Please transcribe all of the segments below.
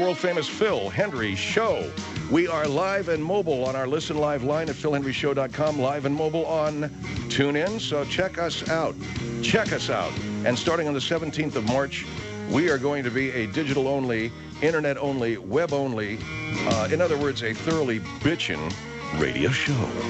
world-famous Phil Hendry Show. We are live and mobile on our Listen Live line at philhendryshow.com, live and mobile on TuneIn, so check us out. Check us out. And starting on the 17th of March, we are going to be a digital-only, internet-only, web-only, in other words, a thoroughly bitchin' radio show.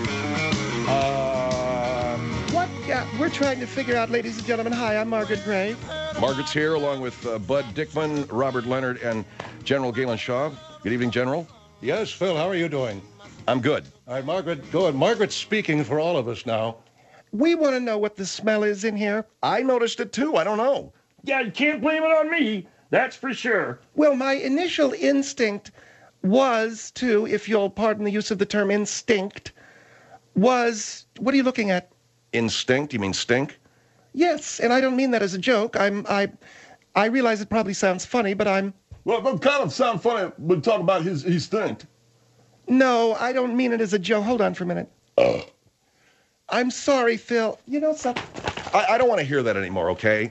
What? Yeah, we're trying to figure out, ladies and gentlemen. Hi, I'm Margaret Gray. Margaret's here, along with Bud Dickman, Robert Leonard, and General Galen Shaw. Good evening, General. Yes, Phil, how are you doing? I'm good. All right, Margaret, go ahead. Margaret's speaking for all of us now. We want to know what the smell is in here. I noticed it, too. I don't know. Yeah, you can't blame it on me. That's for sure. Well, my initial instinct was to, if you'll pardon the use of the term instinct, was, what are you looking at? Instinct? You mean stink? Yes, and I don't mean that as a joke. I realize it probably sounds funny, but I'm... Well, it kind of sound funny when talk about he stinked. No, I don't mean it as a joke. Hold on for a minute. I'm sorry, Phil. You know something? I don't want to hear that anymore, okay?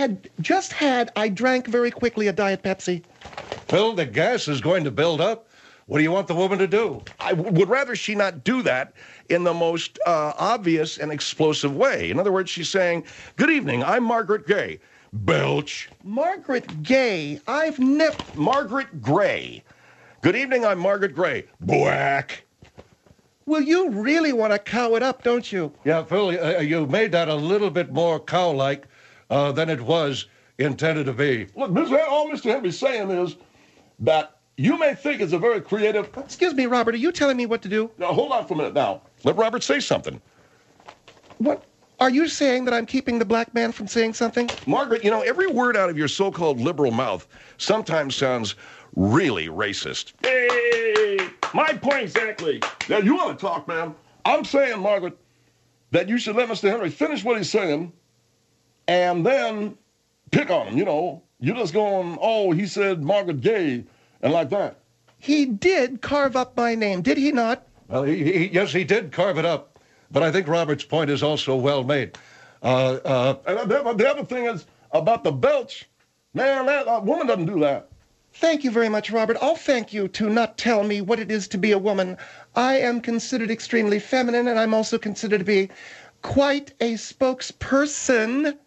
I drank very quickly a Diet Pepsi. Phil, the gas is going to build up. What do you want the woman to do? I would rather she not do that in the most obvious and explosive way. In other words, she's saying, "Good evening, I'm Margaret Gay." Belch. Margaret Gay? I've never... Margaret Gray. "Good evening, I'm Margaret Gray." Black. Well, you really want to cow it up, don't you? Yeah, Phil, you made that a little bit more cow-like than it was intended to be. Look, all Mr. Henry's saying is that you may think it's a very creative... Excuse me, Robert, are you telling me what to do? Now, hold on for a minute now. Let Robert say something. What? Are you saying that I'm keeping the black man from saying something? Margaret, you know, every word out of your so-called liberal mouth sometimes sounds really racist. Hey, my point exactly. Now, you want to talk, man. I'm saying, Margaret, that you should let Mr. Henry finish what he's saying and then pick on him, you know. You're just going, "Oh, he said Margaret Gay," and like that. He did carve up my name, did he not? Well, yes, he did carve it up, but I think Robert's point is also well made. And the other thing is about the belch. Man, that woman doesn't do that. Thank you very much, Robert. I'll thank you to not tell me what it is to be a woman. I am considered extremely feminine, and I'm also considered to be quite a spokesperson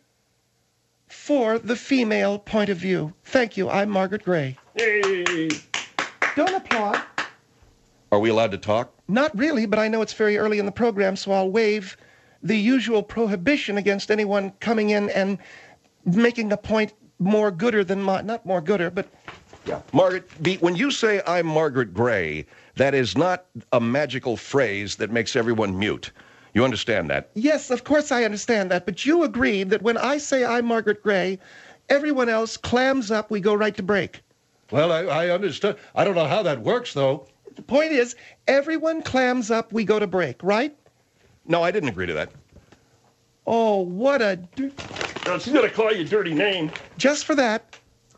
for the female point of view. Thank you. I'm Margaret Gray. Hey. Don't applaud. Are we allowed to talk? Not really, but I know it's very early in the program, so I'll waive the usual prohibition against anyone coming in and making a point more gooder than mine. Not more gooder, but... Yeah. Margaret, when you say "I'm Margaret Gray," that is not a magical phrase that makes everyone mute. You understand that? Yes, of course I understand that, but you agreed that when I say I'm Margaret Gray, everyone else clams up, we go right to break. Well, I understood. I don't know how that works, though. The point is, everyone clams up, we go to break, right? No, I didn't agree to that. Oh, what a... She's going to call you a dirty name. Just for that.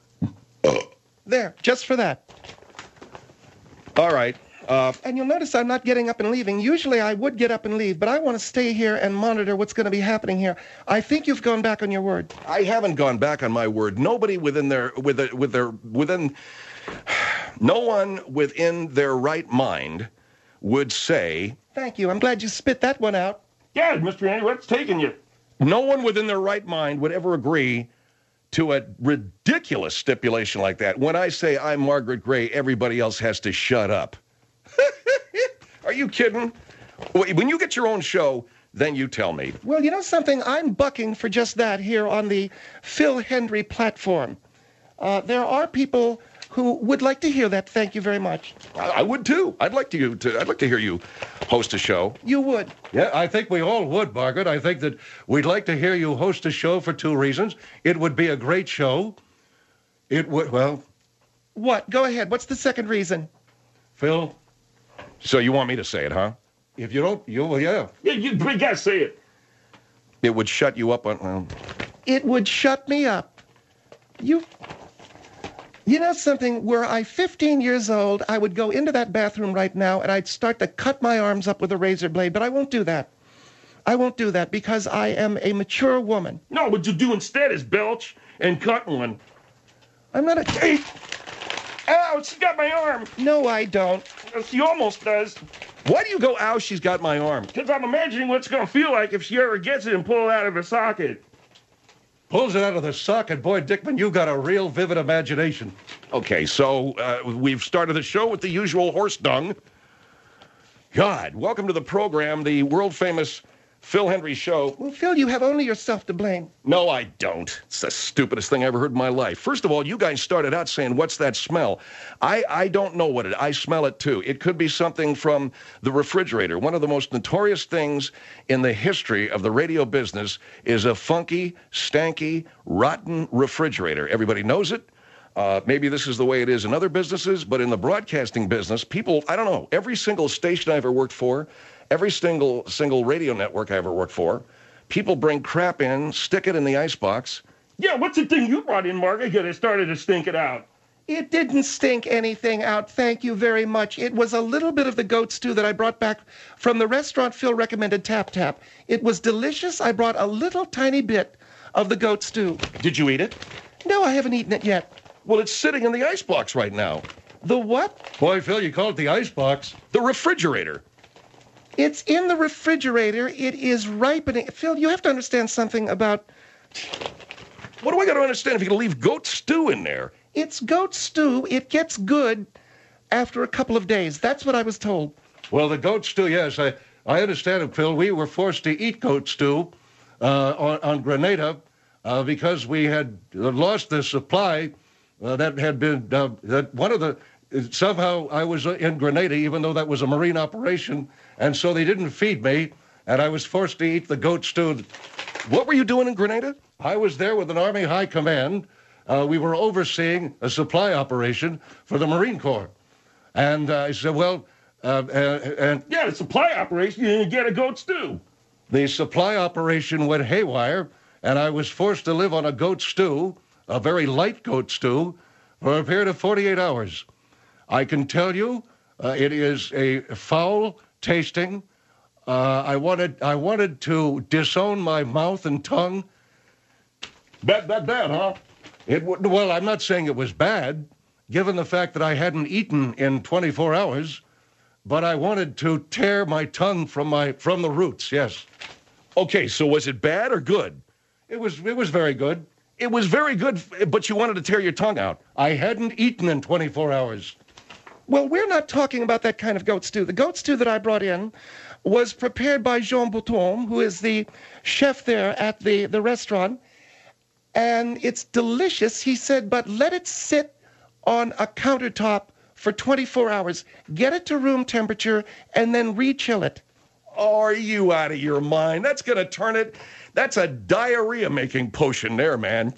There, just for that. All right. And you'll notice I'm not getting up and leaving. Usually I would get up and leave, but I want to stay here and monitor what's going to be happening here. I think you've gone back on your word. I haven't gone back on my word. Nobody no one within their right mind would say... Thank you. I'm glad you spit that one out. Yeah, Mr. Henry, what's taking you? No one within their right mind would ever agree to a ridiculous stipulation like that. When I say I'm Margaret Gray, everybody else has to shut up. Are you kidding? When you get your own show, then you tell me. Well, you know something? I'm bucking for just that here on the Phil Hendry platform. There are people who would like to hear that. Thank you very much. I would too. I'd like to hear you host a show. You would. Yeah, I think we all would, Margaret. I think that we'd like to hear you host a show for two reasons. It would be a great show. It would, well... What? Go ahead. What's the second reason? Phil? So you want me to say it, huh? If you don't, well, yeah. Yeah, you gotta say it. It would shut you up on... Well... It would shut me up. You know something? Were I 15 years old, I would go into that bathroom right now and I'd start to cut my arms up with a razor blade, but I won't do that. I won't do that because I am a mature woman. No, what you do instead is belch and cut one. I'm not a... Ow, she's got my arm. No, I don't. She almost does. Why do you go, ow, she's got my arm? Because I'm imagining what it's going to feel like if she ever gets it and pull it out of her socket. Pulls it out of the socket. Boy, Dickman, you've got a real vivid imagination. Okay, so we've started the show with the usual horse dung. God, welcome to the program, the world-famous Phil Hendrie Show. Well, Phil, you have only yourself to blame. No, I don't. It's the stupidest thing I ever heard in my life. First of all, you guys started out saying, what's that smell? I don't know what it is. I smell it, too. It could be something from the refrigerator. One of the most notorious things in the history of the radio business is a funky, stanky, rotten refrigerator. Everybody knows it. Maybe this is the way it is in other businesses, but in the broadcasting business, people, I don't know, every single station I ever worked for, every single radio network I ever worked for, people bring crap in, stick it in the icebox. Yeah, what's the thing you brought in, Margaret, that it started to stink it out? It didn't stink anything out, thank you very much. It was a little bit of the goat stew that I brought back from the restaurant Phil recommended, Tap Tap. It was delicious. I brought a little tiny bit of the goat stew. Did you eat it? No, I haven't eaten it yet. Well, it's sitting in the icebox right now. The what? Boy, Phil, you call it the icebox. The refrigerator. It's in the refrigerator. It is ripening. Phil, you have to understand something about... What do I got to understand if you can leave goat stew in there? It's goat stew. It gets good after a couple of days. That's what I was told. Well, the goat stew, yes, I understand it, Phil. We were forced to eat goat stew on Grenada because we had lost the supply that had been, that one of the, somehow I was in Grenada, even though that was a Marine operation, and so they didn't feed me, and I was forced to eat the goat stew. What were you doing in Grenada? I was there with an Army High Command. We were overseeing a supply operation for the Marine Corps. And I said, well, and Yeah, the supply operation, you didn't get a goat stew. the supply operation went haywire, and I was forced to live on a goat stew, a very light goat stew, for a period of 48 hours. I can tell you, it is a foul tasting. I wanted to disown my mouth and tongue. Bad, huh? Well, I'm not saying it was bad, given the fact that I hadn't eaten in 24 hours, but I wanted to tear my tongue from the roots. Yes, Okay, so was it bad or good? it was very good. It was very good, but you wanted to tear your tongue out. I hadn't eaten in 24 hours. Well, we're not talking about that kind of goat stew. The goat stew that I brought in was prepared by Jean Bouton, who is the chef there at the restaurant. And it's delicious, he said, but let it sit on a countertop for 24 hours. Get it to room temperature and then re-chill it. Are you out of your mind? That's going to turn it. That's a diarrhea-making potion there, man.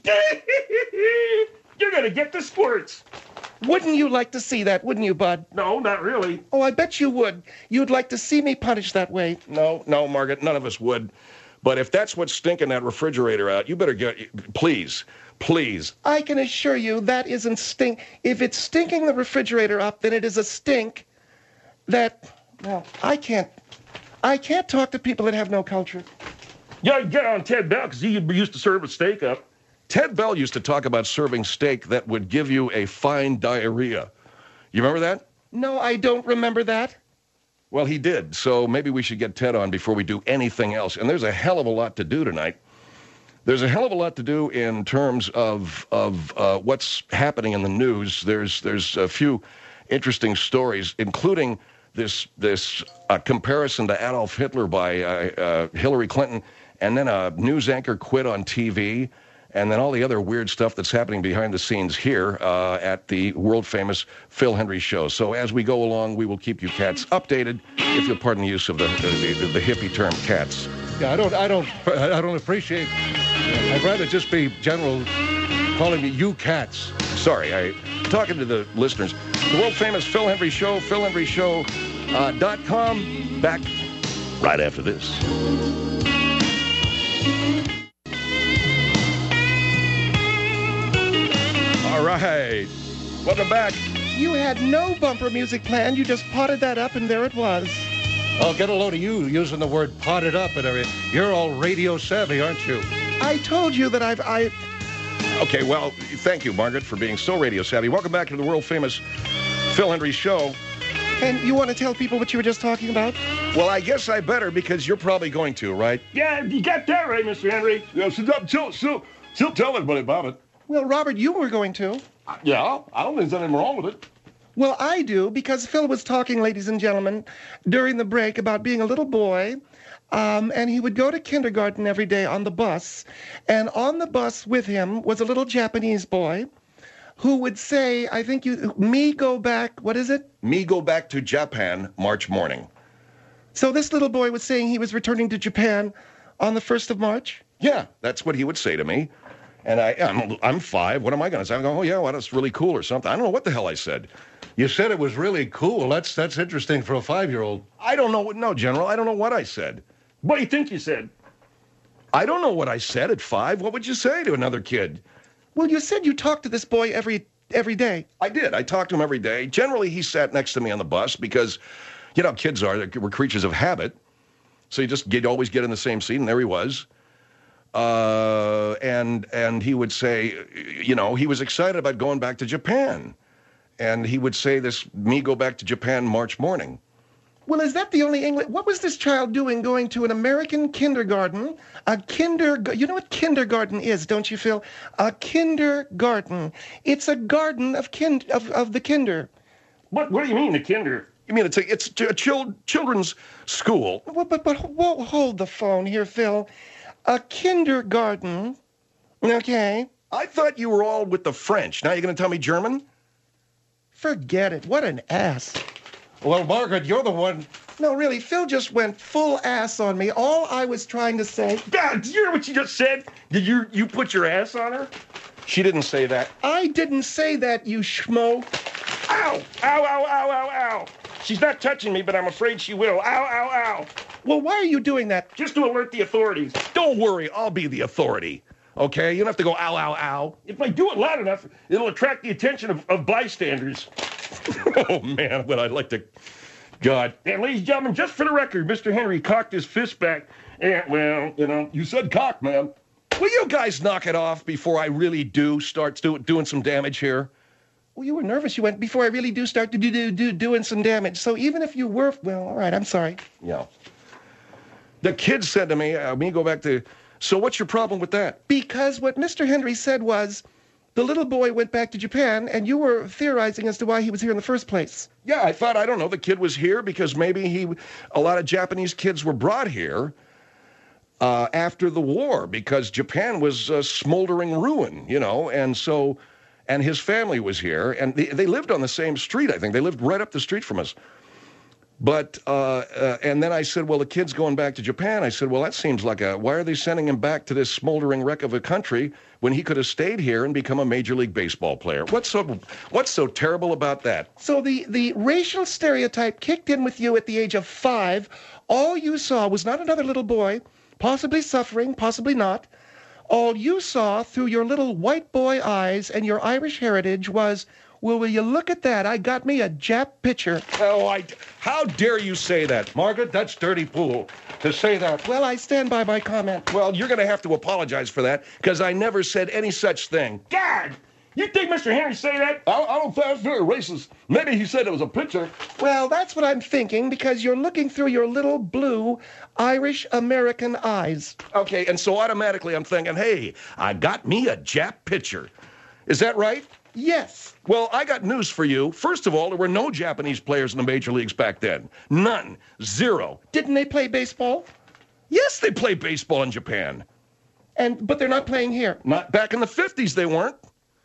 You're going to get the squirts. Wouldn't you like to see that, wouldn't you, Bud? No, not really. Oh, I bet you would. You'd like to see me punished that way. No, Margaret, none of us would. But if that's what's stinking that refrigerator out, you better get, please. I can assure you that isn't stink. If it's stinking the refrigerator up, then it is a stink that, well, I can't talk to people that have no culture. Yeah, get on Ted Bell, because he used to serve a steak up. Ted Bell used to talk about serving steak that would give you a fine diarrhea. You remember that? No, I don't remember that. Well, he did, so maybe we should get Ted on before we do anything else. And there's a hell of a lot to do tonight. There's a hell of a lot to do in terms of what's happening in the news. There's a few interesting stories, including this comparison to Adolf Hitler by Hillary Clinton, and then a news anchor quit on TV, and then all the other weird stuff that's happening behind the scenes here at the world-famous Phil Hendrie Show. So as we go along, we will keep you cats updated, if you'll pardon the use of the hippie term cats. Yeah, I don't appreciate. I'd rather just be general calling you cats. Sorry, I'm talking to the listeners. The world-famous Phil Hendrie Show, philhendrieshow.com. Back right after this. All right. Welcome back. You had no bumper music planned. You just potted that up, and there it was. I'll get a load of you using the word potted up and everything. You're all radio savvy, aren't you? I told you that Okay, well, thank you, Margaret, for being so radio savvy. Welcome back to the world-famous Phil Hendrie Show. And you want to tell people what you were just talking about? Well, I guess I better, because you're probably going to, right? Yeah, you got that right, Mr. Henry. Yeah, she'll tell everybody about it. Well, Robert, you were going to. Yeah, I don't think there's anything wrong with it. Well, I do, because Phil was talking, ladies and gentlemen, during the break about being a little boy, and he would go to kindergarten every day on the bus, and on the bus with him was a little Japanese boy who would say, I think me go back, what is it? Me go back to Japan March morning. So this little boy was saying he was returning to Japan on the 1st of March? Yeah, that's what he would say to me. And I'm 5. What am I going to say? I'm going, oh, yeah, well, that's really cool or something. I don't know what the hell I said. You said it was really cool. That's interesting for a 5-year-old. I don't know. No, General, I don't know what I said. What do you think you said? I don't know what I said at 5. What would you say to another kid? Well, you said you talked to this boy every day. I did. I talked to him every day. Generally, he sat next to me on the bus because, you know, kids we're creatures of habit. So you'd always get in the same seat, and there he was. And he would say, you know, he was excited about going back to Japan. And he would say me go back to Japan March morning. Well, is that the only English? What was this child doing going to an American kindergarten? You know what kindergarten is, don't you, Phil? A kindergarten. It's a garden of the kinder. What do you mean, the kinder? You mean it's a children's school? Well, but whoa, hold the phone here, Phil. A kindergarten. Okay. I thought you were all with the French. Now you're going to tell me German? Forget it. What an ass. Well, Margaret, you're the one. No, really, Phil just went full ass on me. All I was trying to say... God, did you hear what you just said? Did you put your ass on her? She didn't say that. I didn't say that, you schmo. Ow! Ow, ow, ow, ow, ow. She's not touching me, but I'm afraid she will. Ow, ow, ow. Well, why are you doing that? Just to alert the authorities. Don't worry, I'll be the authority. Okay? You don't have to go ow, ow, ow. If I do it loud enough, it'll attract the attention of bystanders. Oh, man, but I'd like to... God. And ladies and gentlemen, just for the record, Mr. Henry cocked his fist back. And, well, you know, you said cock, man. Will you guys knock it off before I really do start doing some damage here? Well, you were nervous. You went, before I really do start doing some damage. So even if you were... Well, all right, I'm sorry. Yeah. The kid said to me, go back to... So what's your problem with that? Because what Mr. Henry said was... The little boy went back to Japan, and you were theorizing as to why he was here in the first place. Yeah, I thought, I don't know, the kid was here because maybe a lot of Japanese kids were brought here after the war because Japan was a smoldering ruin, you know, and his family was here, and they lived on the same street, I think. They lived right up the street from us. But, and then I said, well, the kid's going back to Japan. I said, well, that seems like why are they sending him back to this smoldering wreck of a country when he could have stayed here and become a Major League Baseball player? What's so terrible about that? So the racial stereotype kicked in with you at the age of 5. All you saw was not another little boy, possibly suffering, possibly not. All you saw through your little white boy eyes and your Irish heritage was... Well, will you look at that? I got me a Jap pitcher. Oh, how dare you say that? Margaret, that's dirty pool to say that. Well, I stand by my comment. Well, you're going to have to apologize for that because I never said any such thing. God! You think Mr. Henry say that? I don't think that's very racist. Maybe he said it was a picture. Well, that's what I'm thinking because you're looking through your little blue Irish-American eyes. Okay, and so automatically I'm thinking, hey, I got me a Jap pitcher. Is that right? Yes. Well, I got news for you. First of all, there were no Japanese players in the major leagues back then. None. Zero. Didn't they play baseball? Yes, they play baseball in Japan. But they're not playing here. Not back in the 50s, they weren't.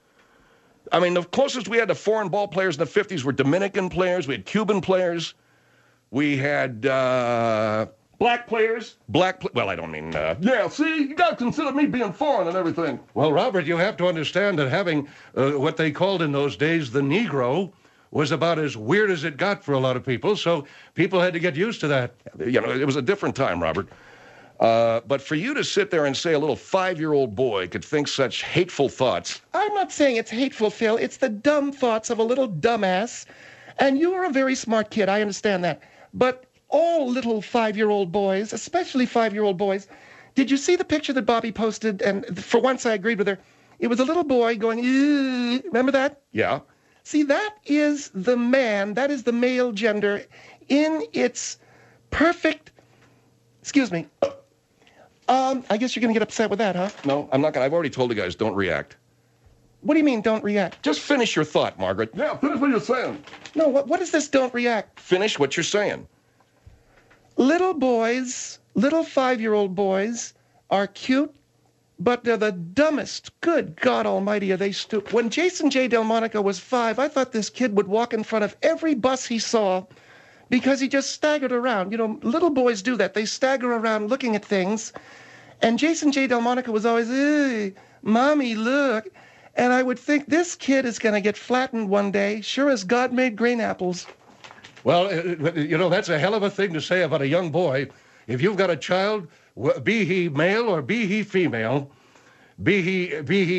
I mean, the closest we had to foreign ball players in the 50s were Dominican players. We had Cuban players. We had... Black players? Well, I don't mean... Yeah, see, you got to consider me being foreign and everything. Well, Robert, you have to understand that having what they called in those days the Negro was about as weird as it got for a lot of people, so people had to get used to that. You know, it was a different time, Robert. But for you to sit there and say a little 5-year-old boy could think such hateful thoughts... I'm not saying it's hateful, Phil. It's the dumb thoughts of a little dumbass. And you are a very smart kid, I understand that. But... all little 5-year-old boys, especially 5-year-old boys. Did you see the picture that Bobby posted? And for once I agreed with her. It was a little boy going, "Ew." Remember that? Yeah. See, that is the man, that is the male gender in its perfect, excuse me. I guess you're going to get upset with that, huh? No, I'm not going to. I've already told the guys, don't react. What do you mean, don't react? Just finish your thought, Margaret. Yeah, finish what you're saying. No, what is this don't react? Finish what you're saying. Little boys, little 5-year-old boys are cute, but they're the dumbest. Good God Almighty, are they stupid. When Jason J. Delmonico was 5, I thought this kid would walk in front of every bus he saw because he just staggered around. You know, little boys do that. They stagger around looking at things. And Jason J. Delmonico was always, "Hey, Mommy, look." And I would think this kid is going to get flattened one day, sure as God made grain apples. Well, you know, that's a hell of a thing to say about a young boy. If you've got a child, be he male or be he female, be he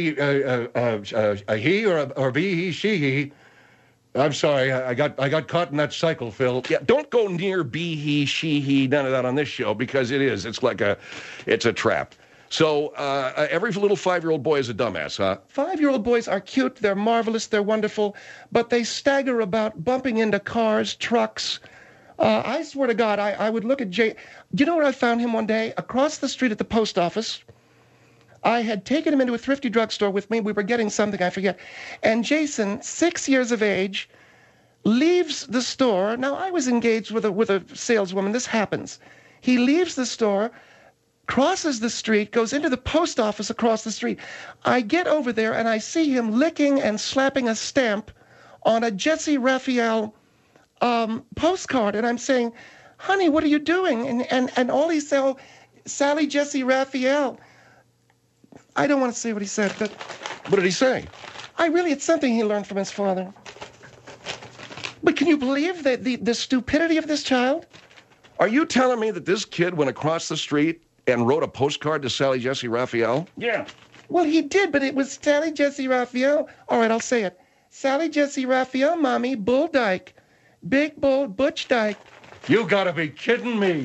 a he or be he she. I'm sorry, I got caught in that cycle, Phil. Yeah, don't go near be he, she, he, none of that on this show because it's like it's a trap. So every little 5-year-old boy is a dumbass, huh? 5-year-old boys are cute, they're marvelous, they're wonderful, but they stagger about bumping into cars, trucks. I swear to God, I would look at Jay. Do you know where I found him one day? Across the street at the post office. I had taken him into a thrifty drugstore with me. We were getting something, I forget. And Jason, 6 years of age, leaves the store. Now, I was engaged with a saleswoman. This happens. He leaves the store, crosses the street, goes into the post office across the street. I get over there, and I see him licking and slapping a stamp on a Jesse Raphael postcard. And I'm saying, "Honey, what are you doing?" And all he said, "Oh, Sally Jesse Raphael." I don't want to say what he said, but What did he say? it's something he learned from his father. But can you believe the stupidity of this child? Are you telling me that this kid went across the street and wrote a postcard to Sally Jesse Raphael? Yeah. Well, he did, but it was Sally Jesse Raphael. All right, I'll say it. Sally Jesse Raphael, Mommy, Bull Dyke. Big Bull, Butch Dyke. You gotta be kidding me.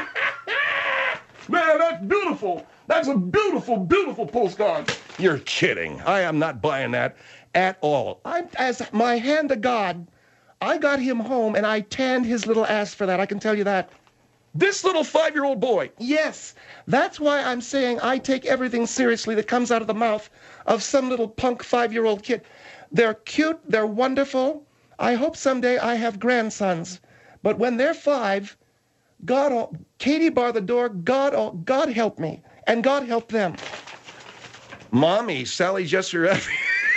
Man, that's beautiful. That's a beautiful, beautiful postcard. You're kidding. I am not buying that at all. As my hand to God, I got him home and I tanned his little ass for that. I can tell you that. This little 5-year-old boy. Yes, that's why I'm saying I take everything seriously that comes out of the mouth of some little punk 5-year-old kid. They're cute, they're wonderful. I hope someday I have grandsons. But when they're 5, Katie bar the door, God help me, and God help them. Mommy, Sally Jesse Raphael.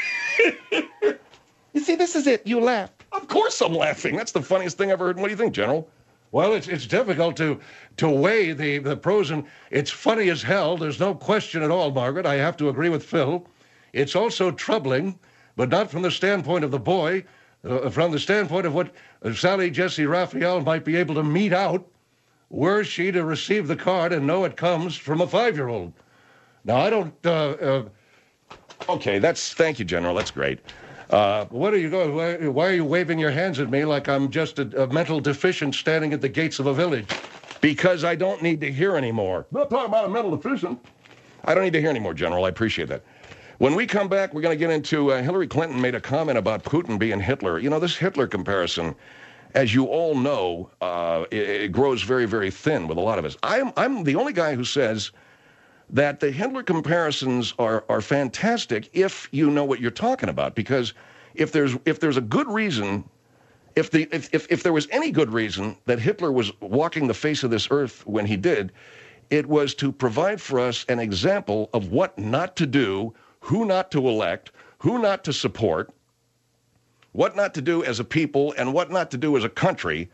You see, this is it. You laugh. Of course I'm laughing. That's the funniest thing I've ever heard. What do you think, General? Well, it's difficult to weigh the pros, and it's funny as hell. There's no question at all, Margaret. I have to agree with Phil. It's also troubling, but not from the standpoint of the boy, from the standpoint of what Sally Jesse Raphael might be able to mete out were she to receive the card and know it comes from a 5-year-old. Now, I don't... Okay, thank you, General. That's great. What are you going? Why are you waving your hands at me like I'm just a mental deficient standing at the gates of a village? Because I don't need to hear anymore. Not talking about a mental deficient. I don't need to hear anymore, General. I appreciate that. When we come back, we're going to get into Hillary Clinton made a comment about Putin being Hitler. You know, this Hitler comparison, as you all know, it grows very, very thin with a lot of us. I'm the only guy who says that the Hitler comparisons are fantastic if you know what you're talking about. Because if there's a good reason, if there was any good reason that Hitler was walking the face of this earth when he did, it was to provide for us an example of what not to do, who not to elect, who not to support, what not to do as a people, and what not to do as a country.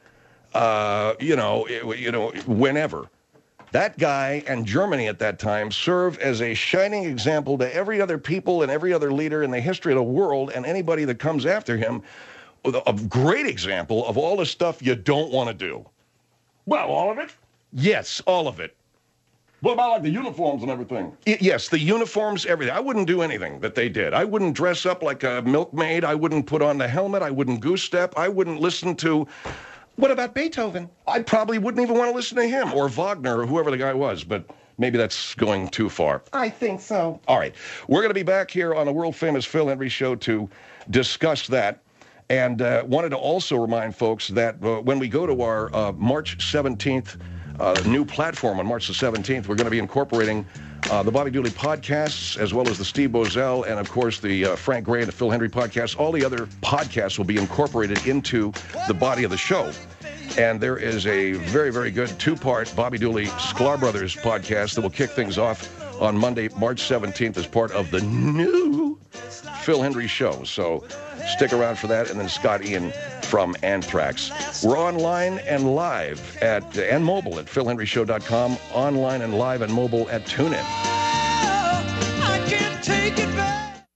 Whenever. That guy and Germany at that time served as a shining example to every other people and every other leader in the history of the world and anybody that comes after him. A great example of all the stuff you don't want to do. Well, all of it? Yes, all of it. What about like the uniforms and everything? Yes, the uniforms, everything. I wouldn't do anything that they did. I wouldn't dress up like a milkmaid. I wouldn't put on the helmet. I wouldn't goose step. I wouldn't listen to... What about Beethoven? I probably wouldn't even want to listen to him or Wagner or whoever the guy was. But maybe that's going too far. I think so. All right. We're going to be back here on the world-famous Phil Henry Show to discuss that. And wanted to also remind folks that when we go to our March 17th new platform on March the 17th, we're going to be incorporating the Bobby Dooley podcasts, as well as the Steve Bozell, and, of course, the Frank Gray and the Phil Henry podcasts. All the other podcasts will be incorporated into the body of the show. And there is a very, very good two-part Bobby Dooley Sklar Brothers podcast that will kick things off on Monday, March 17th, as part of the new Phil Henry Show. So stick around for that. And then Scott Ian from Anthrax. We're online and live and mobile at philhenryshow.com, online and live and mobile at TuneIn. I can't take it back.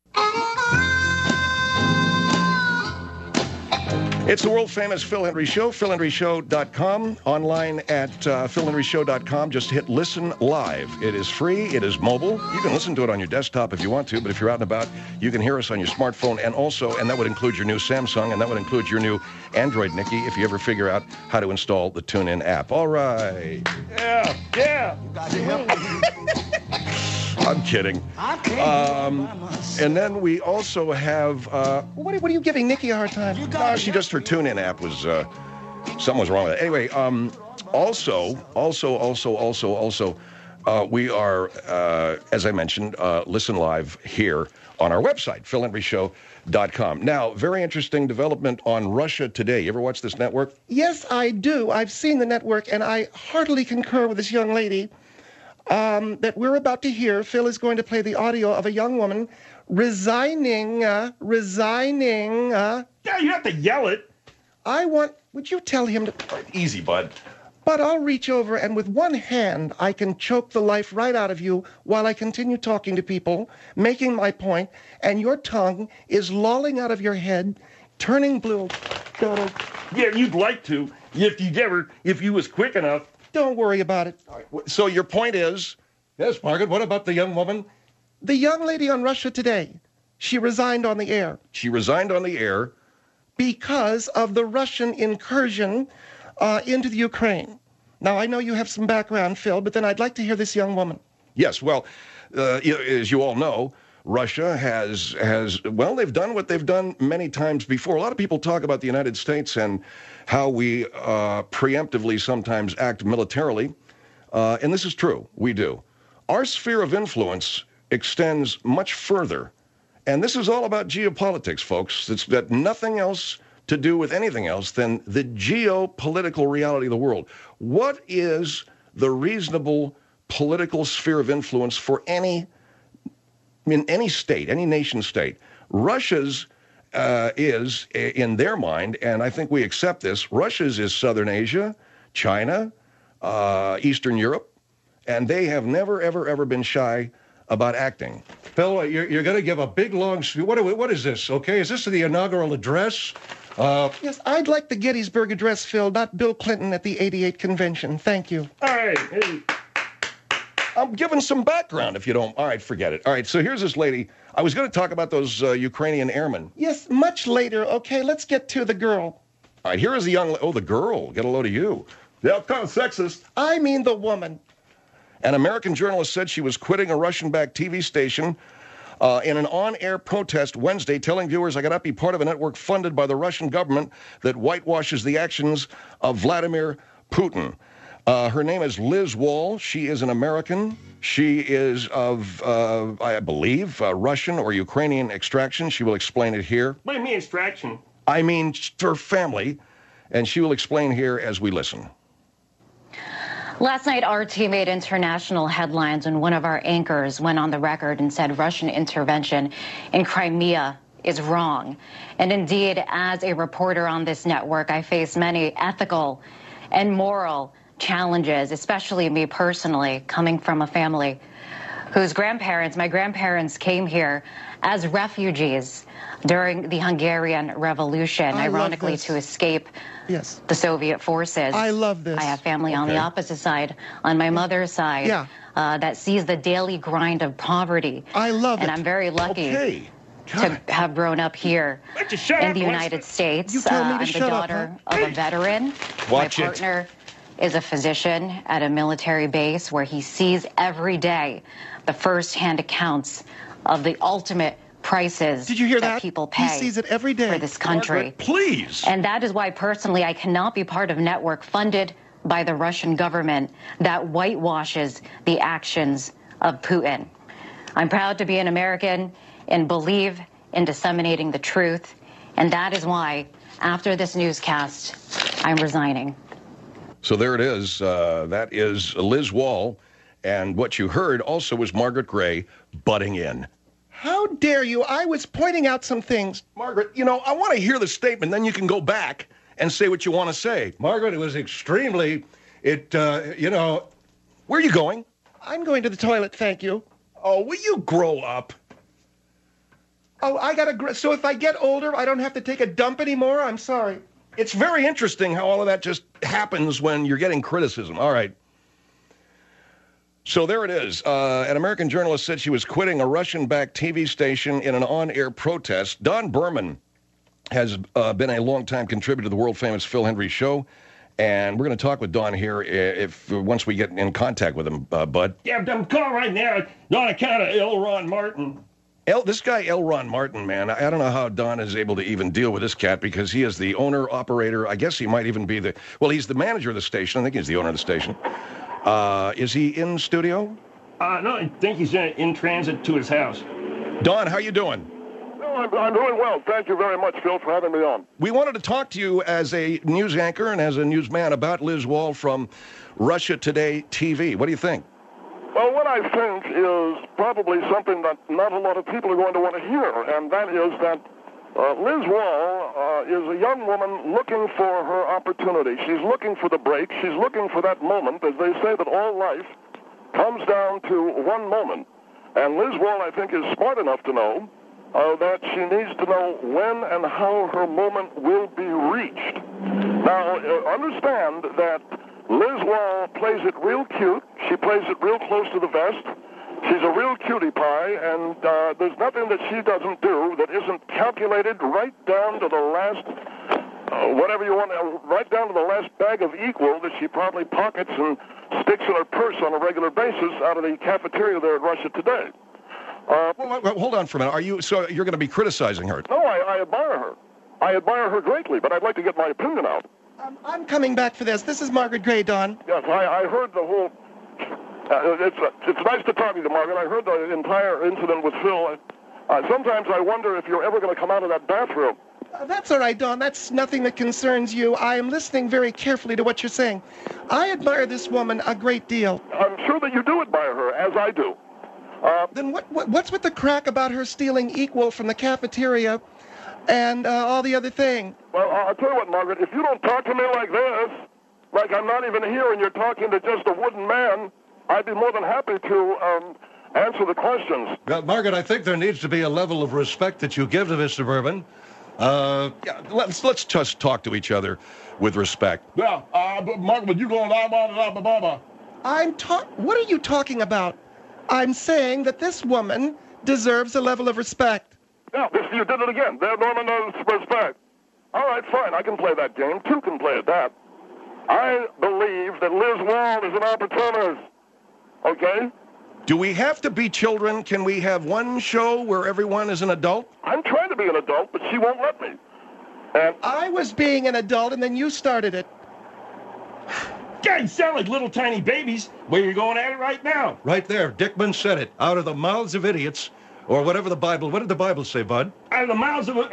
It's the world-famous Phil Henry Show, philhenryshow.com, online at philhenryshow.com. Just hit listen live. It is free. It is mobile. You can listen to it on your desktop if you want to, but if you're out and about, you can hear us on your smartphone, and that would include your new Samsung, and that would include your new Android, Nikki, if you ever figure out how to install the TuneIn app. All right. Yeah. You got to help me. I'm kidding. I can't. And then we also have... What are you giving Nikki a hard time? Her TuneIn app was... something was wrong with it. Anyway, also, we are, as I mentioned, listen live here on our website, philhenryshow.com. Now, very interesting development on Russia Today. You ever watch this network? Yes, I do. I've seen the network, and I heartily concur with this young lady that we're about to hear. Phil is going to play the audio of a young woman resigning. Yeah, you have to yell it. Would you tell him to... Easy, bud. But I'll reach over, and with one hand, I can choke the life right out of you while I continue talking to people, making my point, and your tongue is lolling out of your head, turning blue. Yeah, you'd like to, if you was quick enough. Don't worry about it. So your point is... Yes, Margaret, what about the young woman? The young lady on Russia Today, she resigned on the air. She resigned on the air. Because of the Russian incursion into the Ukraine. Now, I know you have some background, Phil, but then I'd like to hear this young woman. Yes, well, as you all know, Russia has they've done what they've done many times before. A lot of people talk about the United States and how we preemptively sometimes act militarily, and this is true. We do. Our sphere of influence extends much further, and this is all about geopolitics, folks. It's got nothing else to do with anything else than the geopolitical reality of the world. What is the reasonable political sphere of influence for any state, any nation state? Russia's is, in their mind, and I think we accept this, Russia's is Southern Asia, China, Eastern Europe, and they have never, ever, ever been shy about acting. Phil, you're going to give a big, long speech. What is this, okay? Is this the inaugural address? Yes, I'd like the Gettysburg Address, Phil, not Bill Clinton at the '88 convention. Thank you. All right. Hey. I'm giving some background, if you don't... All right, forget it. All right, so here's this lady. I was going to talk about those Ukrainian airmen. Yes, much later. Okay, let's get to the girl. All right, here is the young... Oh, the girl. Get a load of you. Yeah, kind of sexist. I mean the woman. An American journalist said she was quitting a Russian-backed TV station in an on-air protest Wednesday, telling viewers, I got to be part of a network funded by the Russian government that whitewashes the actions of Vladimir Putin. Her name is Liz Wall. She is an American. She is of, I believe, Russian or Ukrainian extraction. She will explain it here. What do you mean extraction? I mean her family, and she will explain here as we listen. Last night, RT made international headlines when one of our anchors went on the record and said Russian intervention in Crimea is wrong. And indeed, as a reporter on this network, I face many ethical and moral challenges, especially me personally, coming from a family whose my grandparents came here as refugees during the Hungarian Revolution, ironically to escape the Soviet forces. I love this. I have family on the opposite side, on my mother's side, that sees the daily grind of poverty. I love it. And I'm very lucky to have grown up here in the United States. You tell me to I'm the daughter of a veteran. Watch my partner is a physician at a military base where he sees every day the first-hand accounts of the ultimate prices Did you hear that? people pay He sees it every day. for this country. Margaret, please. And that is why, personally, I cannot be part of a network funded by the Russian government that whitewashes the actions of Putin. I'm proud to be an American and believe in disseminating the truth. And that is why, after this newscast, I'm resigning. So there it is. That is Liz Wall. And what you heard also was Margaret Gray butting in. How dare you? I was pointing out some things. Margaret, you know, I want to hear the statement, then you can go back and say what you want to say. Margaret, it was extremely, you know. Where are you going? I'm going to the toilet, thank you. Oh, will you grow up? Oh, so if I get older, I don't have to take a dump anymore? I'm sorry. It's very interesting how all of that just happens when you're getting criticism. All right. So there it is. An American journalist said she was quitting a Russian-backed TV station in an on-air protest. Don Berman has been a longtime contributor to the world-famous Phil Hendrie Show, and we're going to talk with Don here once we get in contact with him, Bud. Yeah, I'm calling right now on account of L. Ron Martin. This guy, L. Ron Martin, man, I don't know how Don is able to even deal with this cat because he is the owner, operator. I guess he might even be he's the manager of the station. I think he's the owner of the station. Is he in studio? No, I think he's in transit to his house. Don, how you doing? No, I'm doing well. Thank you very much, Phil, for having me on. We wanted to talk to you as a news anchor and as a newsman about Liz Wall from Russia Today TV. What do you think? Well, what I think is probably something that not a lot of people are going to want to hear, and that is that Liz Wall is a young woman looking for her opportunity. She's looking for the break. She's looking for that moment. As they say that all life comes down to one moment. And Liz Wall, I think, is smart enough to know that she needs to know when and how her moment will be reached. Now, understand that Liz Wall plays it real cute. She plays it real close to the vest. She's a real cutie pie, and there's nothing that she doesn't do that isn't calculated right down to the last, whatever you want, right down to the last bag of equal that she probably pockets and sticks in her purse on a regular basis out of the cafeteria there at Russia Today. Well, hold on for a minute. So you're going to be criticizing her? No, I admire her. I admire her greatly, but I'd like to get my opinion out. I'm coming back for this. This is Margaret Gray, Don. Yes, I heard the whole... it's nice to talk to you, Margaret. I heard the entire incident with Phil. Sometimes I wonder if you're ever going to come out of that bathroom. That's all right, Don. That's nothing that concerns you. I am listening very carefully to what you're saying. I admire this woman a great deal. I'm sure that you do admire her, as I do. Then what's with the crack about her stealing equal from the cafeteria and all the other thing? Well, I'll tell you what, Margaret. If you don't talk to me like this, like I'm not even here and you're talking to just a wooden man, I'd be more than happy to answer the questions. Well, Margaret, I think there needs to be a level of respect that you give to Mr. Berman. Yeah, let's just talk to each other with respect. Yeah, but Margaret, you going blah. What are you talking about? I'm saying that this woman deserves a level of respect. Yeah, you did it again. There, Norman knows respect. All right, fine. I can play that game. Two can play at that. I believe that Liz Wall is an opportunist. Okay? Do we have to be children? Can we have one show where everyone is an adult? I'm trying to be an adult, but she won't let me. And I was being an adult, and then you started it. God, you sound like little tiny babies. Where you going at it right now? Right there. Dickman said it. Out of the mouths of idiots, or whatever the Bible. What did the Bible say, Bud? Out of the mouths of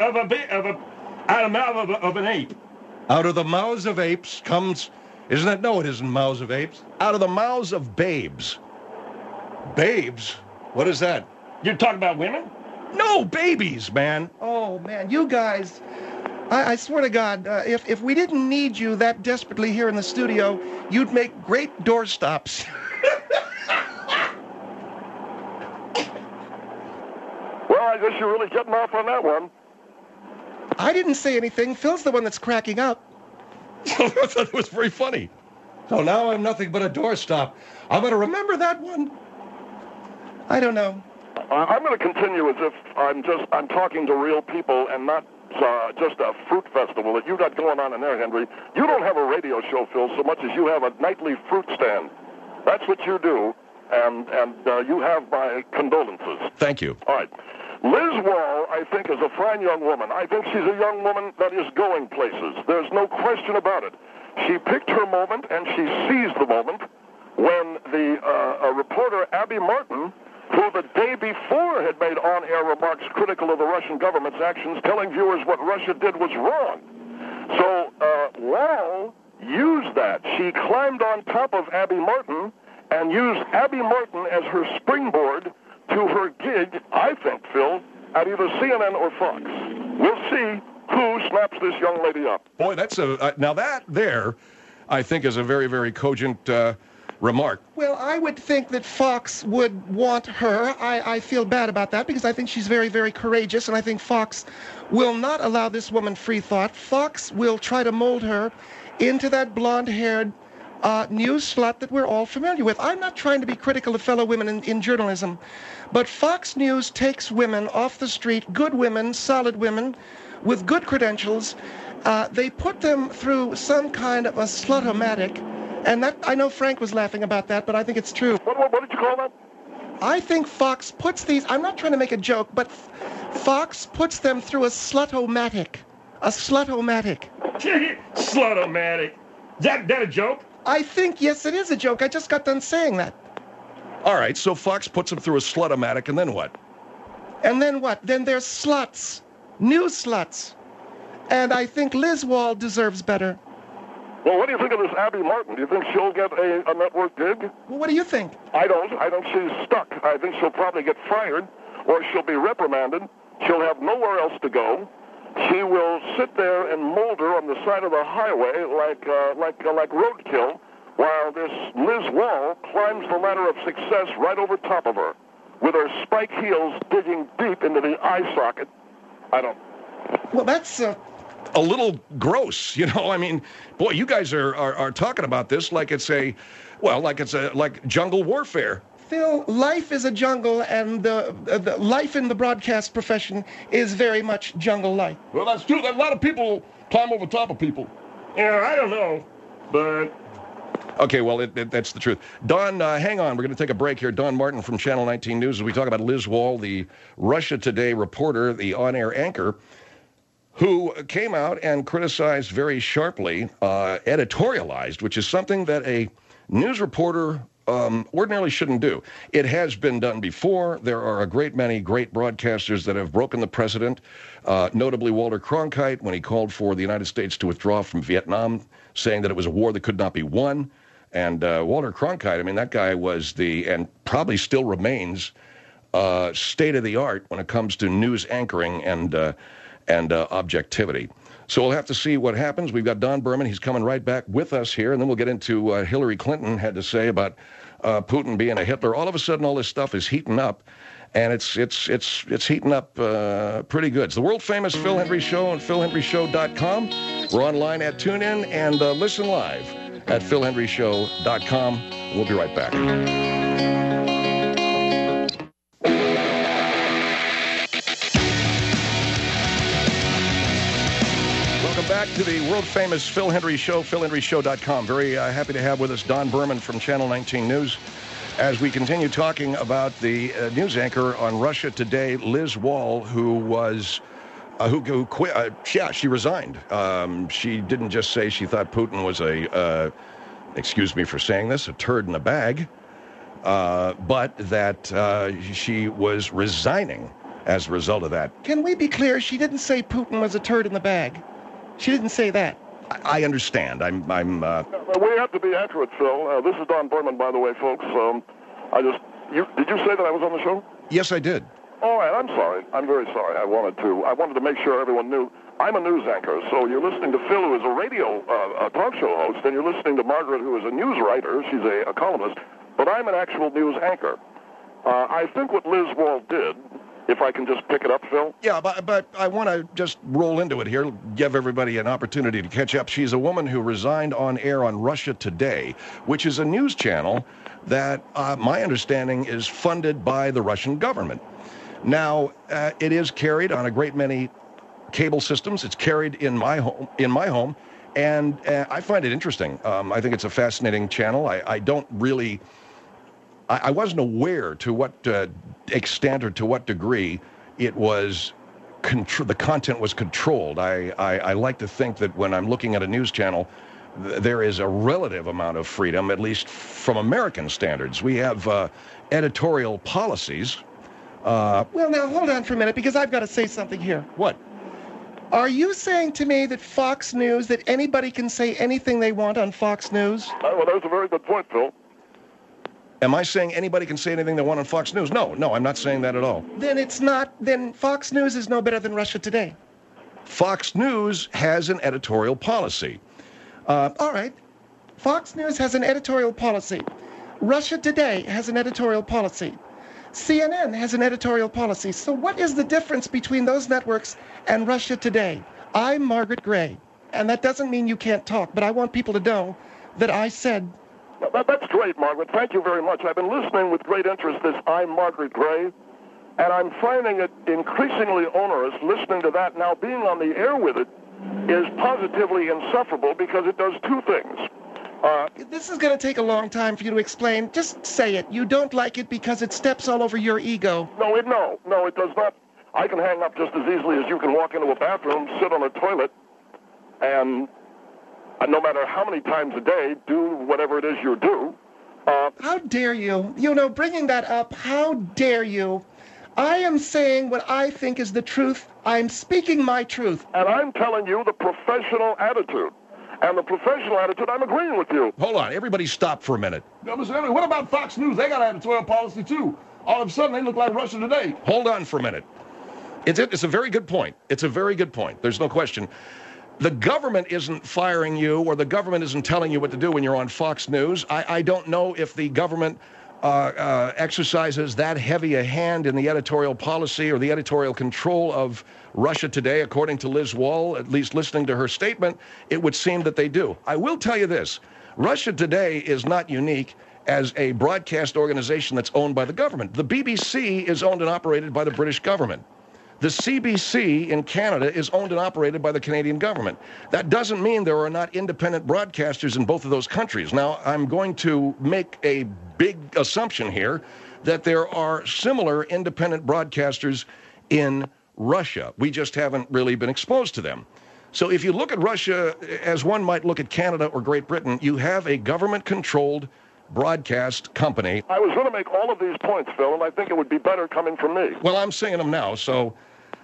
an ape. Out of the mouths of apes comes... Isn't that... No, it isn't mouths of apes. Out of the mouths of babes. Babes? What is that? You're talking about women? No, babies, man. Oh, man, you guys... I swear to God, if we didn't need you that desperately here in the studio, you'd make great doorstops. well, I guess you're really getting off on that one. I didn't say anything. Phil's the one that's cracking up. I thought it was very funny. So now I'm nothing but a doorstop. I'm going to remember that one. I don't know. I'm going to continue as if I'm talking to real people and not just a fruit festival that you got going on in there, Henry. You don't have a radio show, Phil, so much as you have a nightly fruit stand. That's what you do, and you have my condolences. Thank you. All right. Liz Wall, I think, is a fine young woman. I think she's a young woman that is going places. There's no question about it. She picked her moment, and she seized the moment when the reporter, Abby Martin, who the day before had made on-air remarks critical of the Russian government's actions, telling viewers what Russia did was wrong. So Wall used that. She climbed on top of Abby Martin and used Abby Martin as her springboard to her gig, I think, Phil, at either CNN or Fox. We'll see who snaps this young lady up. Boy, that's now that there, I think, is a very, very cogent remark. Well, I would think that Fox would want her. I feel bad about that because I think she's very, very courageous, and I think Fox will not allow this woman free thought. Fox will try to mold her into that blonde-haired news slut that we're all familiar with. I'm not trying to be critical of fellow women in journalism, but Fox News takes women off the street, good women, solid women, with good credentials. They put them through some kind of a slutomatic, and that, I know Frank was laughing about that, but I think it's true. What did you call that? I think Fox puts these, I'm not trying to make a joke, but Fox puts them through a slutomatic. A slutomatic. Slutomatic. Is that a joke? I think, yes, it is a joke. I just got done saying that. All right, so Fox puts them through a slutomatic, and then what? And then what? Then there's sluts. News sluts. And I think Liz Wall deserves better. Well, what do you think of this Abby Martin? Do you think she'll get a network gig? Well, what do you think? I don't. I think she's stuck. I think she'll probably get fired, or she'll be reprimanded. She'll have nowhere else to go. She will sit there and molder on the side of the highway like roadkill, while this Liz Wall climbs the ladder of success right over top of her, with her spike heels digging deep into the eye socket. I don't. Well, that's a little gross, you know. I mean, boy, you guys are talking about this like it's like jungle warfare. Phil, life is a jungle, and the life in the broadcast profession is very much jungle life. Well, that's true. A lot of people climb over top of people. Yeah, I don't know, but... Okay, well, that's the truth. Don, hang on. We're going to take a break here. Don Martin from Channel 19 News, as we talk about Liz Wall, the Russia Today reporter, the on-air anchor, who came out and criticized very sharply, editorialized, which is something that a news reporter ordinarily shouldn't do. It has been done before. There are a great many great broadcasters that have broken the precedent, notably Walter Cronkite when he called for the United States to withdraw from Vietnam, saying that it was a war that could not be won. And Walter Cronkite, I mean, that guy was and probably still remains, state-of-the-art when it comes to news anchoring and objectivity. So we'll have to see what happens. We've got Don Berman. He's coming right back with us here, and then we'll get into what Hillary Clinton had to say about Putin being a Hitler. All of a sudden, all this stuff is heating up, and it's heating up pretty good. It's the world-famous Phil Hendrie Show on philhendrieshow.com. We're online at TuneIn and listen live at philhendrieshow.com. We'll be right back. Welcome back to the world-famous Phil Hendrie Show, philhendrieshow.com. Very happy to have with us Don Berman from Channel 19 News as we continue talking about the news anchor on Russia Today, Liz Wall, who was, who quit. She resigned. She didn't just say she thought Putin was excuse me for saying this, a turd in a bag, but that she was resigning as a result of that. Can we be clear? She didn't say Putin was a turd in the bag. She didn't say that. I understand. We have to be accurate, Phil. This is Don Berman, by the way, folks. Did you say that I was on the show? Yes, I did. All right, I'm sorry. I'm very sorry. I wanted to make sure everyone knew I'm a news anchor. So you're listening to Phil, who is a radio talk show host, and you're listening to Margaret, who is a news writer. She's a columnist. But I'm an actual news anchor. I think what Liz Wall did, if I can just pick it up, Phil? Yeah, but I want to just roll into it here, give everybody an opportunity to catch up. She's a woman who resigned on air on Russia Today, which is a news channel that, my understanding, is funded by the Russian government. Now, it is carried on a great many cable systems. It's carried in my home, and I find it interesting. I think it's a fascinating channel. I don't really. I wasn't aware to what extent or to what degree it was. The content was controlled. I like to think that when I'm looking at a news channel, there is a relative amount of freedom, at least from American standards. We have editorial policies. Well, now, hold on for a minute, because I've got to say something here. What? Are you saying to me that Fox News, that anybody can say anything they want on Fox News? Well, that's a very good point, Phil. Am I saying anybody can say anything they want on Fox News? No, I'm not saying that at all. Then Fox News is no better than Russia Today. Fox News has an editorial policy. All right. Fox News has an editorial policy. Russia Today has an editorial policy. CNN has an editorial policy. So what is the difference between those networks and Russia Today? I'm Margaret Gray, and that doesn't mean you can't talk, but I want people to know that I said... That's great, Margaret. Thank you very much. I've been listening with great interest this I'm Margaret Gray, and I'm finding it increasingly onerous listening to that. Now, being on the air with it is positively insufferable because it does two things. This is going to take a long time for you to explain. Just say it. You don't like it because it steps all over your ego. No, it does not. I can hang up just as easily as you can walk into a bathroom, sit on a toilet, and no matter how many times a day, do whatever it is you do. How dare you? You know, bringing that up, how dare you? I am saying what I think is the truth. I'm speaking my truth. And I'm telling you the professional attitude. And the professional attitude, I'm agreeing with you. Hold on. Everybody stop for a minute. No, Mr. Henry, what about Fox News? They got an editorial policy, too. All of a sudden, they look like Russia Today. Hold on for a minute. It's a very good point. It's a very good point. There's no question. The government isn't firing you, or the government isn't telling you what to do when you're on Fox News. I don't know if the government exercises that heavy a hand in the editorial policy or the editorial control of Russia Today. According to Liz Wall, at least listening to her statement, it would seem that they do. I will tell you this. Russia Today is not unique as a broadcast organization that's owned by the government. The BBC is owned and operated by the British government. The CBC in Canada is owned and operated by the Canadian government. That doesn't mean there are not independent broadcasters in both of those countries. Now, I'm going to make a big assumption here that there are similar independent broadcasters in Russia. We just haven't really been exposed to them. So if you look at Russia as one might look at Canada or Great Britain, you have a government-controlled broadcast company. I was going to make all of these points, Phil, and I think it would be better coming from me. Well, I'm saying them now, so...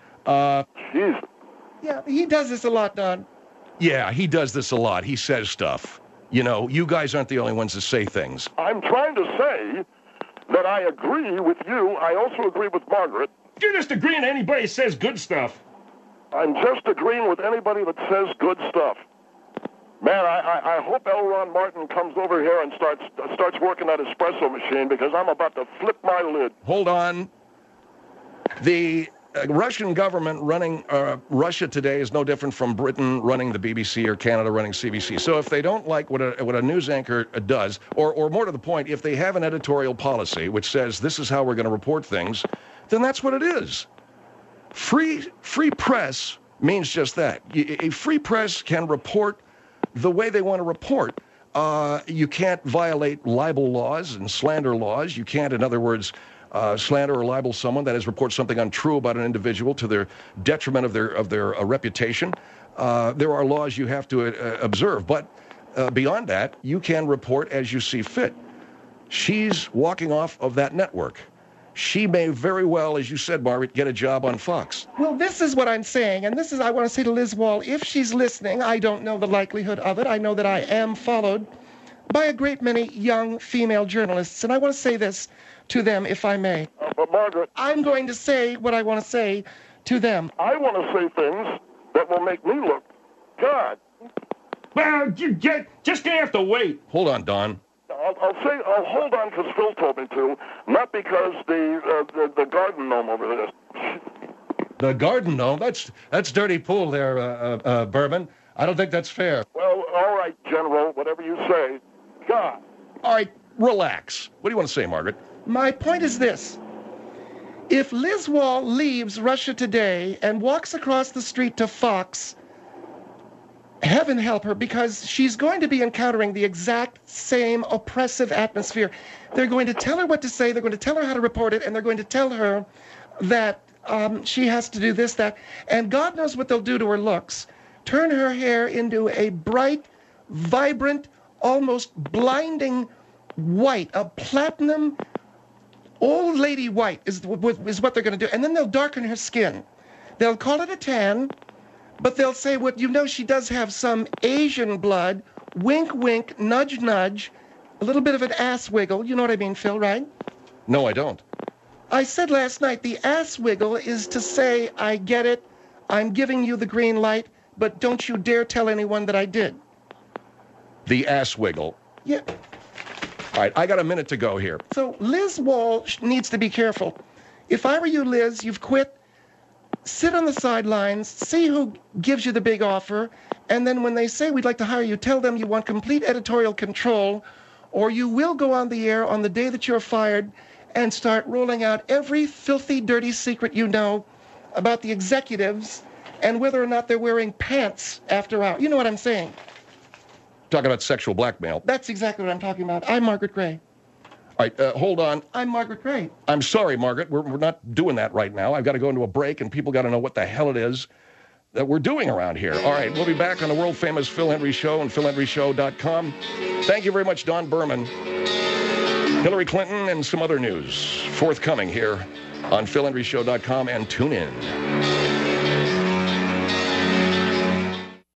Jeez. Yeah, he does this a lot, Don. Yeah, he does this a lot. He says stuff. You know, you guys aren't the only ones that say things. I'm trying to say that I agree with you. I also agree with Margaret. You're just agreeing to anybody who says good stuff. I'm just agreeing with anybody that says good stuff. Man, I hope L. Ron Martin comes over here and starts working that espresso machine, because I'm about to flip my lid. Hold on. The Russian government running Russia Today is no different from Britain running the BBC or Canada running CBC. So if they don't like what a news anchor does, or more to the point, if they have an editorial policy which says this is how we're going to report things, then that's what it is. Free press means just that. A free press can report the way they want to report. You can't violate libel laws and slander laws. You can't, in other words, slander or libel someone, that is, report something untrue about an individual to their detriment of their reputation. There are laws you have to observe, but beyond that, you can report as you see fit. She's walking off of that network. She may very well, as you said, Margaret, get a job on Fox. Well, this is what I'm saying, and this is, I want to say to Liz Wall, if she's listening, I don't know the likelihood of it. I know that I am followed by a great many young female journalists, and I want to say this to them, if I may. But Margaret, I'm going to say what I want to say to them. I want to say things that will make me look God. Well, you just gonna have to wait. Hold on, Don. I'll hold on because Phil told me to, not because the garden gnome over there. The garden gnome? That's dirty pool there, Berman. I don't think that's fair. Well, all right, General, whatever you say. God. All right, relax. What do you want to say, Margaret? My point is this. If Liz Wall leaves Russia Today and walks across the street to Fox, heaven help her, because she's going to be encountering the exact same oppressive atmosphere. They're going to tell her what to say, they're going to tell her how to report it, and they're going to tell her that she has to do this, that, and God knows what they'll do to her looks. Turn her hair into a bright, vibrant, almost blinding white, a platinum, old lady white is what they're going to do. And then they'll darken her skin. They'll call it a tan, but they'll say, well, you know, she does have some Asian blood, wink, wink, nudge, nudge, a little bit of an ass wiggle. You know what I mean, Phil, right? No, I don't. I said last night, the ass wiggle is to say, I get it, I'm giving you the green light, but don't you dare tell anyone that I did. The ass wiggle. Yeah. All right, I got a minute to go here. So Liz Wall needs to be careful. If I were you, Liz, you've quit, sit on the sidelines, see who gives you the big offer, and then when they say we'd like to hire you, tell them you want complete editorial control, or you will go on the air on the day that you're fired and start rolling out every filthy, dirty secret you know about the executives and whether or not they're wearing pants after hours. You know what I'm saying? Talking about sexual blackmail. That's exactly what I'm talking about. I'm Margaret Gray. All right, hold on. I'm Margaret Gray. I'm sorry, Margaret. We're not doing that right now. I've got to go into a break, and people got to know what the hell it is that we're doing around here. All right, we'll be back on the world-famous Phil Hendrie Show and philhendrieshow.com. Thank you very much, Don Berman. Hillary Clinton and some other news forthcoming here on philhendrieshow.com and tune in.